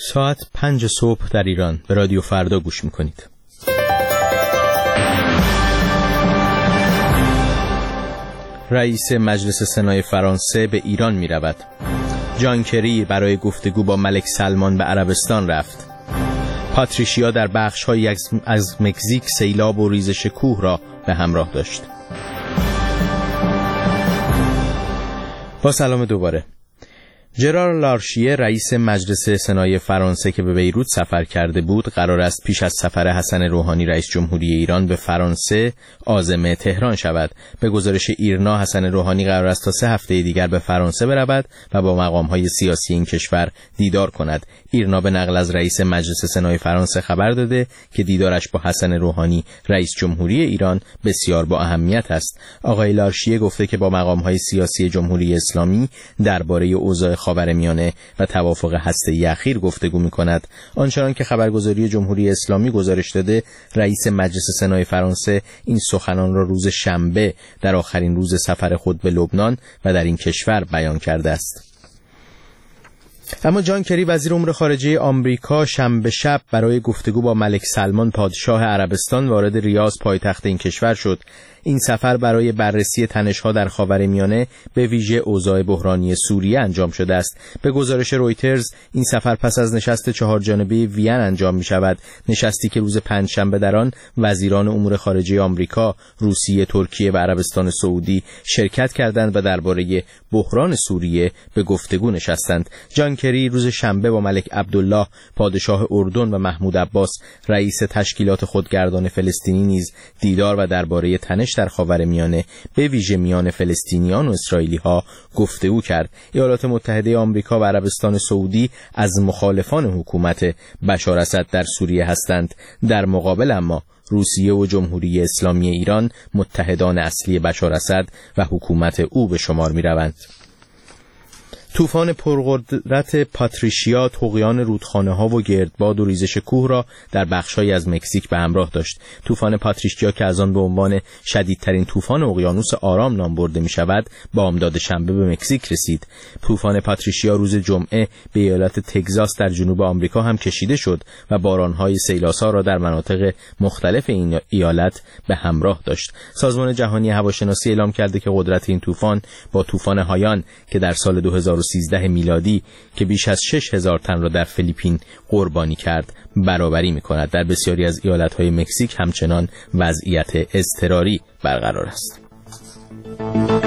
ساعت 5 صبح در ایران به رادیو فردا گوش میکنید. رئیس مجلس سنای فرانسه به ایران می رود. جان کری برای گفتگو با ملک سلمان به عربستان رفت. پاتریشیا در بخش‌هایی از مکزیک سیلاب و ریزش کوه را به همراه داشت. با سلام دوباره. ژرار لارشیه رئیس مجلس سنای فرانسه که به بیروت سفر کرده بود قرار است پیش از سفر حسن روحانی رئیس جمهوری ایران به فرانسه عازم تهران شود. به گزارش ایرنا حسن روحانی قرار است تا 3 هفته دیگر به فرانسه برود و با مقام‌های سیاسی این کشور دیدار کند. ایرنا به نقل از رئیس مجلس سنای فرانسه خبر داده که دیدارش با حسن روحانی رئیس جمهوری ایران بسیار با اهمیت است. آقای لارشیه گفته که با مقام‌های سیاسی جمهوری اسلامی درباره اوضاع خاورمیانه و توافق هسته‌ای اخیر گفتگو می‌کند. آنچنان که خبرگزاری جمهوری اسلامی گزارش داده، رئیس مجلس سنای فرانسه این سخنان را روز شنبه در آخرین روز سفر خود به لبنان و در این کشور بیان کرده است. اما جان کری وزیر امور خارجه آمریکا شنبه شب برای گفتگو با ملک سلمان پادشاه عربستان وارد ریاض پایتخت این کشور شد. این سفر برای بررسی تنش‌ها در خاورمیانه به ویژه اوضاع بحرانی سوریه انجام شده است. به گزارش رویترز این سفر پس از نشست 4 جانبه وین انجام می‌شود، نشستی که روز پنجشنبه در آن وزیران امور خارجه آمریکا، روسیه، ترکیه و عربستان سعودی شرکت کردند و درباره بحران سوریه به گفتگو نشستند. جان کری روز شنبه با ملک عبدالله پادشاه اردن و محمود عباس رئیس تشکیلات خودگردان فلسطینی نیز دیدار و درباره تنش در خاورمیانه به ویژه میان فلسطینیان و اسرائیلی‌ها گفتگو کرد. ایالات متحده آمریکا و عربستان سعودی از مخالفان حکومت بشار اسد در سوریه هستند. در مقابل اما روسیه و جمهوری اسلامی ایران متحدان اصلی بشار اسد و حکومت او به شمار می‌روند. طوفان پرقدرت پاتریشیا طغیان رودخانه‌ها و گردباد و ریزش کوه را در بخش‌هایی از مکزیک به همراه داشت. طوفان پاتریشیا که از آن به عنوان شدیدترین طوفان اقیانوس آرام نام برده می‌شود، بامداد شنبه به مکزیک رسید. طوفان پاتریشیا روز جمعه به ایالت تگزاس در جنوب آمریکا هم کشیده شد و باران‌های سیل‌آسا را در مناطق مختلف این ایالت به همراه داشت. سازمان جهانی هواشناسی اعلام کرده که قدرت این طوفان با طوفان هایان که در سال 2013 میلادی که بیش از 6000 تن را در فیلیپین قربانی کرد برابری می‌کند. در بسیاری از ایالت‌های مکزیک همچنان وضعیت اضطراری برقرار است.